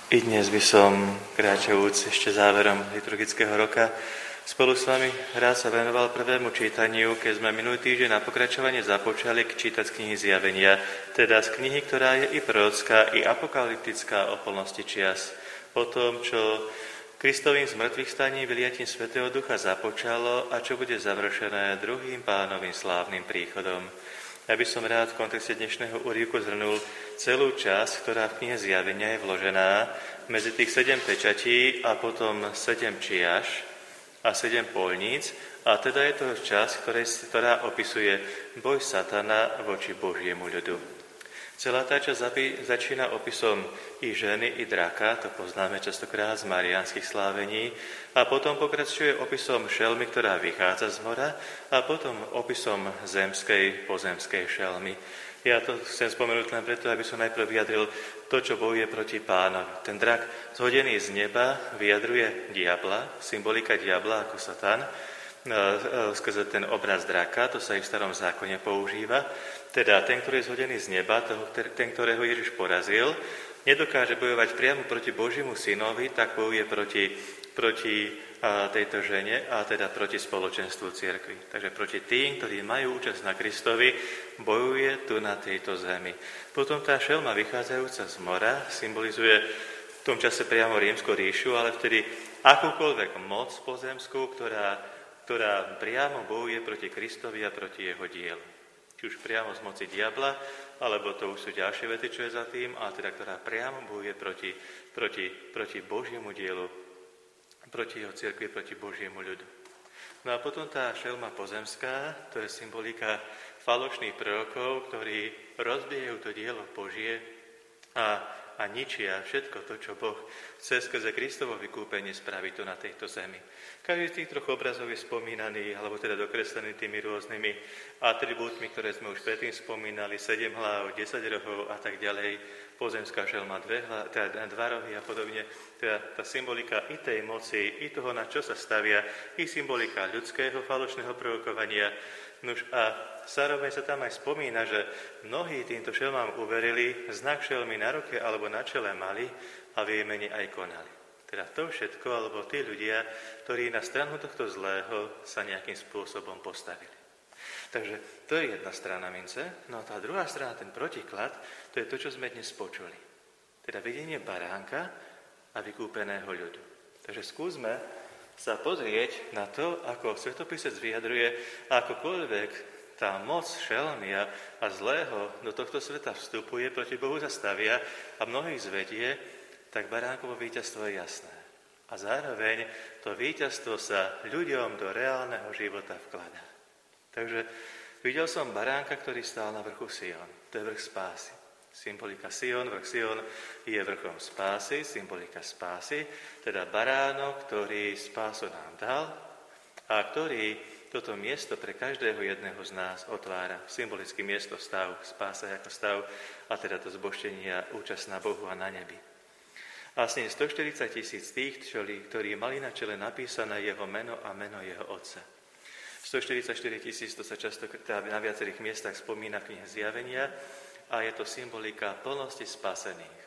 I dnes by som, kráčajúc ešte záverom liturgického roka, spolu s vami rád sa venoval prvému čítaniu, keď sme minulý týždeň na pokračovanie započali čítať z knihy Zjavenia, teda z knihy, ktorá je i prorocká, i apokalyptická o plnosti čias. O tom, čo Kristovým zmrtvých staním vyliatím Svätého Ducha započalo a čo bude završené druhým Pánovým slávnym príchodom. Ja by som rád v kontexte dnešného úryvku zhrnul celú časť, ktorá v knihe Zjavenia je vložená medzi tých 7 pečatí a potom 7 čiaš a 7 polníc. A teda je to časť, ktorá opisuje boj satana voči Božiemu ľudu. Celá tá časť začína opisom i ženy, i draka, to poznáme častokrát z mariánskych slávení, a potom pokračuje opisom šelmy, ktorá vychádza z mora, a potom opisom pozemskej šelmy. Ja to chcem spomenúť len preto, aby som najprv vyjadril to, čo bojuje proti Pánovi. Ten drak zhodený z neba vyjadruje diabla, symbolika diabla ako Satan, skrze ten obraz draka, to sa i v Starom zákone používa. Teda ten, ktorý je zhodený z neba, ten, ktorého Ježiš porazil, nedokáže bojovať priamo proti Božiemu synovi, tak bojuje proti tejto žene a teda proti spoločenstvu cirkvi. Takže proti tým, ktorí majú účasť na Kristovi, bojuje tu na tejto zemi. Potom tá šelma vychádzajúca z mora symbolizuje v tom čase priamo Rímsku ríšu, ale vtedy akúkoľvek moc pozemskú, ktorá priamo bojuje proti Kristovi a proti jeho dielu. Či už priamo z moci diabla, alebo to už sú ďalšie vety, čo je za tým, ale teda ktorá priamo bojuje proti Božiemu dielu, proti jeho cirkvi, proti Božiemu ľudu. No a potom tá šelma pozemská, to je symbolika falošných prorokov, ktorí rozbijajú to dielo Božie a ničia všetko to, čo Boh chce skrze Kristovo vykúpenie spraviť tu na tejto zemi. Každý z tých troch obrazov je spomínaný, alebo teda dokreslený tými rôznymi atribútmi, ktoré sme už predtým spomínali, 7 hlav, 10 rohov a tak ďalej. Pozemská šelma 2 rohy a podobne. Teda tá symbolika i tej moci, i toho, na čo sa stavia, i symbolika ľudského falošného prorokovania. Nuž a zároveň sa tam aj spomína, že mnohí týmto šelmám uverili, znak šelmy na ruke alebo na čele mali a v jej mene aj konali. Teda to všetko, alebo tí ľudia, ktorí na stranu tohto zlého sa nejakým spôsobom postavili. Takže to je jedna strana mince. No a tá druhá strana, ten protiklad, to je to, čo sme dnes počuli. Teda videnie baránka a vykúpeného ľudu. Takže skúsme sa pozrieť na to, ako svetopisec vyjadruje, akokoľvek tá moc šelmy a zlého do tohto sveta vstupuje, proti Bohu zastavia a mnohých zvedie, tak baránkovo víťazstvo je jasné. A zároveň to víťazstvo sa ľuďom do reálneho života vkladá. Takže videl som baránka, ktorý stál na vrchu Sion. To je vrch spásy. Symbolika Sion, vrch Sion je vrchom spásy, symbolika spásy, teda baránok, ktorý spásu nám dal a ktorý toto miesto pre každého jedného z nás otvára. Symbolické miesto stav, spása ako stav a teda to zbožtenie a účasť na Bohu a na nebi. A s ním 140 000 tých, ktorí mali na čele napísané jeho meno a meno jeho otca. 144 000, to sa často na viacerých miestach spomína v knihe Zjavenia a je to symbolika plnosti spasených.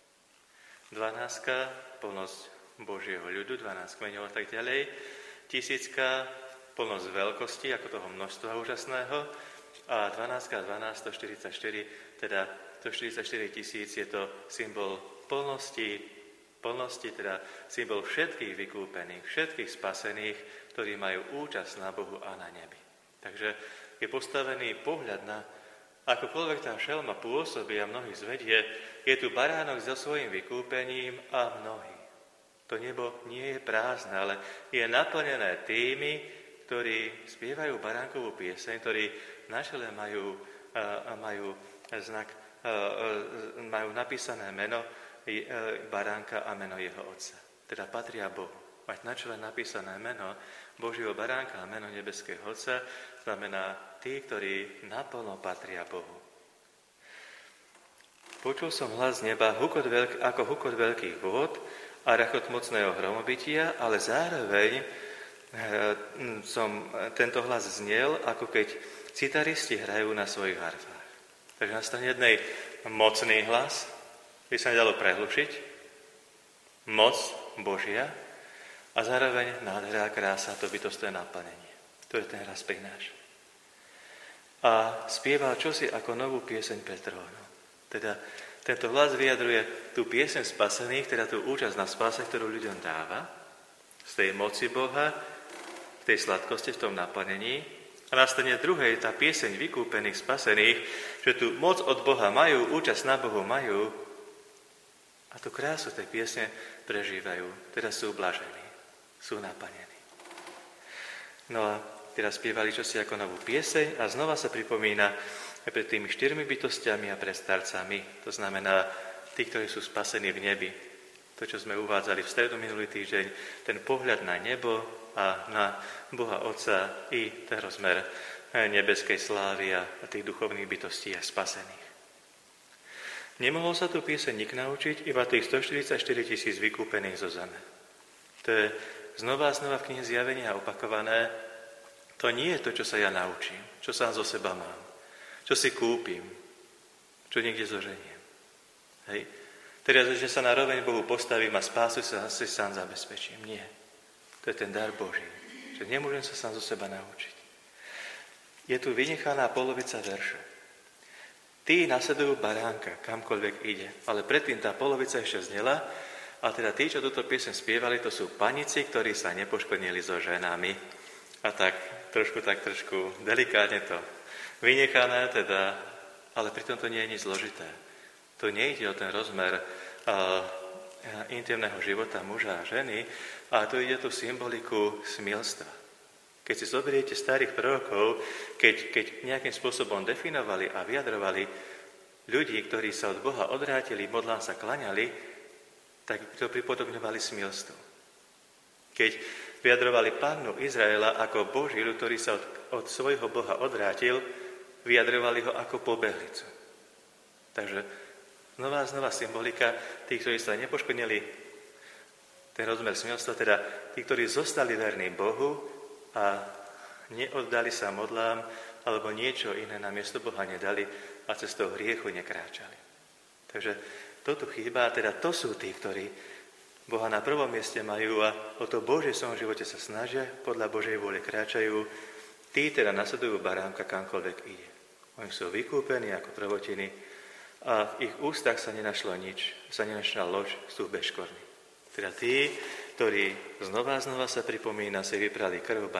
12, plnosť Božieho ľudu, 12 kmeňov a tak ďalej. 1000, plnosť veľkosti, ako toho množstva úžasného. A 12 a 12, 144, teda 144 000 je to symbol plnosti, teda symbol všetkých vykúpených, všetkých spasených, ktorí majú účasť na Bohu a na nebi. Takže je postavený pohľad na akokoľvek tá šelma pôsobí a mnohých zvedie, je tu baránok so svojím vykúpením a mnohí. To nebo nie je prázdne, ale je naplnené tými, ktorí spievajú baránkovú pieseň, ktorí na čele majú znak, majú napísané meno baránka a meno jeho otca. Teda patria Bohu. Mať na čele napísané meno Božieho baránka a meno nebeského otca znamená tí, ktorí naplno patria Bohu. Počul som hlas z neba ako hukot veľkých vôd a rachot mocného hromobytia, ale zároveň tento hlas znel, ako keď citaristi hrajú na svojich harfách. Takže na strane jednej mocný hlas, by sa nedalo prehlušiť, moc Božia a zároveň nádhera a krása, to bytostné naplnenie, ktoré ten raz prináša. A spieval čosi ako novú pieseň pre trónu. Teda tento hlas vyjadruje tú pieseň spasených, teda tú účasť na spáse, ktorú ľuďom dáva, z tej moci Boha, v tej sladkosti, v tom naplnení. A na strane druhej tá pieseň vykúpených, spasených, že tú moc od Boha majú, účasť na Bohu majú a tú krásu tej piesne prežívajú. Teda sú blažení, sú naplnení. No a teraz spievali čosi ako novú pieseň a znova sa pripomína pred tými 4 bytostiami a pred starcami. To znamená tí, ktorí sú spasení v nebi. To, čo sme uvádzali v stredu minulý týždeň, ten pohľad na nebo a na Boha Otca i ten rozmer nebeskej slávy a tých duchovných bytostí a spasených. Nemohol sa tu pieseň nik naučiť, iba tých 144 000 vykúpených zo zeme. To je znova a znova v knihe Zjavenia opakované. To nie je to, čo sa ja naučím, čo sám zo seba mám, čo si kúpim, čo niekde zoženiem. Hej. Teraz, že sa na roveň Bohu postavím a spásu sa si sám zabezpečím. Nie. To je ten dar Boží, že nemôžem sa sám zo seba naučiť. Je tu vynechaná polovica verša. Tí nasledujú baránka, kamkoľvek ide, ale predtým tá polovica ešte znela, a teda tí, čo túto pieseň spievali, to sú panici, ktorí sa nepoškodnili so ženami. A tak trošku delikátne to vynechané, teda, ale pritom to nie je nič zložité. To nejde o ten rozmer intimného života muža a ženy, ale tu ide tú symboliku smilstva. Keď si zoberiete starých prorokov, keď nejakým spôsobom definovali a vyjadrovali ľudí, ktorí sa od Boha odvrátili, modlám sa klaňali, tak to pripodobňovali smilstvo. Keď vyjadrovali Pannu Izraela ako Boží ľud, ktorý sa od svojho Boha odvrátil, vyjadrovali ho ako pobehlicu. Takže znova symbolika tých, ktorí sa nepoškodnili, ten rozmer smilstva, teda tí, ktorí zostali verní Bohu a neoddali sa modlám, alebo niečo iné na miesto Boha nedali a cestou hriechu nekráčali. Takže toto chýba, teda to sú tí, ktorí Boha na prvom mieste majú a o to Božie v svojom živote sa snažia, podľa Božej vôle kráčajú, tí teda nasledujú baránka kamkoľvek ide. Oni sú vykúpení ako prvotiny a v ich ústach sa nenašlo nič, sa nenašla lož, sú bezškorní. Teda tí, ktorí znova sa pripomína, si vyprali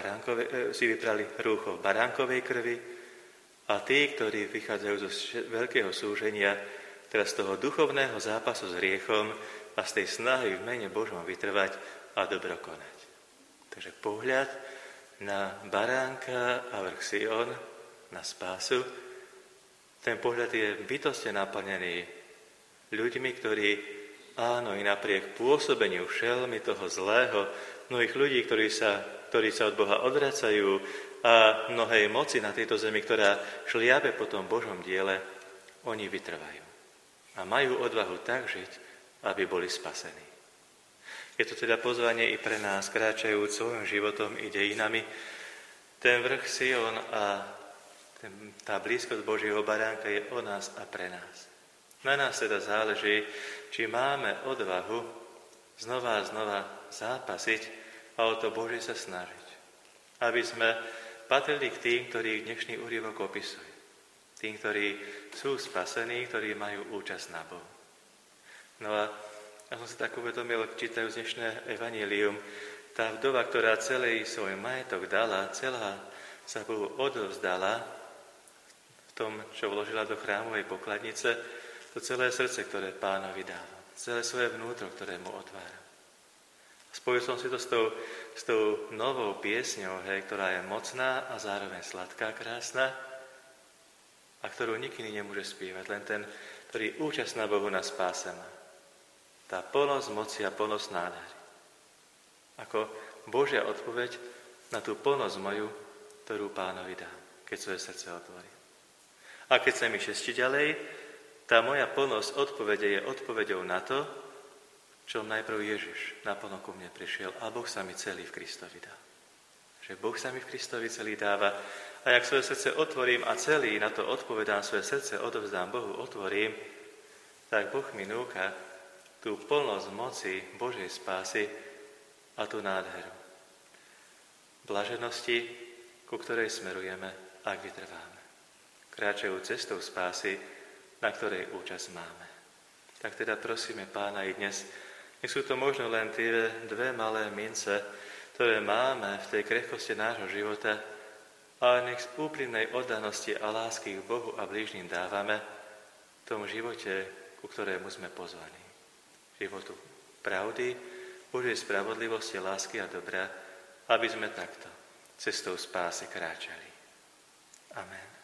rúcho baránkovej krvi a tí, ktorí vychádzajú zo veľkého súženia, teda z toho duchovného zápasu s hriechom a z tej snahy v mene Božom vytrvať a dobro konať. Takže pohľad na baránka a vrch Sion, na spásu, ten pohľad je bytostne naplnený ľuďmi, ktorí áno, i napriek pôsobeniu všelmy toho zlého, mnohých ľudí, ktorí sa od Boha odvracajú a mnohej moci na tejto zemi, ktorá šliabe po tom Božom diele, oni vytrvajú. A majú odvahu tak žiť, aby boli spasení. Je to teda pozvanie i pre nás, kráčajúc svojom životom i dejinami. Ten vrch Sion a tá blízkosť Božieho baránka je o nás a pre nás. Na nás teda záleží, či máme odvahu znova a znova zápasiť a o to Božie sa snažiť. Aby sme patrili k tým, ktorí dnešný úryvok opisujú. Tým, ktorí sú spasení, ktorí majú účasť na Bohu. No a ja som si tak uvedomil, čítajú dnešné evanjelium, tá vdova, ktorá celý svoj majetok dala, celá sa Bohu odovzdala v tom, čo vložila do chrámovej pokladnice, to celé srdce, ktoré Pánovi dáva, celé svoje vnútro, ktoré mu otvára. Spojil som si to s tou novou piesňou, ktorá je mocná a zároveň sladká, krásna, a ktorú nikdy nemôže spievať, len ten, ktorý účasť na Bohu na spáse má. Tá plnosť moci a plnosť nádhery. Ako Božia odpoveď na tú plnosť moju, ktorú Pánovi dám, keď svoje srdce otvorí. A keď sa mi šesti ďalej, tá moja plnosť odpovede je odpoveďou na to, čo najprv Ježiš naplno ku mne prišiel a Boh sa mi celý v Kristovi dá. Že Boh sa mi v Kristovi celý dáva a jak svoje srdce otvorím a celý na to odpovedám, svoje srdce odovzdám Bohu, otvorím, tak Boh mi núka, tú plnosť moci Božej spásy a tú nádheru blaženosti, ku ktorej smerujeme, ak vytrváme. Kráčajú cestou spásy, na ktorej účasť máme. Tak teda prosíme Pána i dnes, nech sú to možno len tie dve malé mince, ktoré máme v tej krehkosti nášho života, ale nech z úprimnej oddanosti a lásky k Bohu a blížnym dávame v tom živote, ku ktorému sme pozvaní. Životu pravdy, Božej spravodlivosti, lásky a dobra, aby sme takto cestou spásy kráčali. Amen.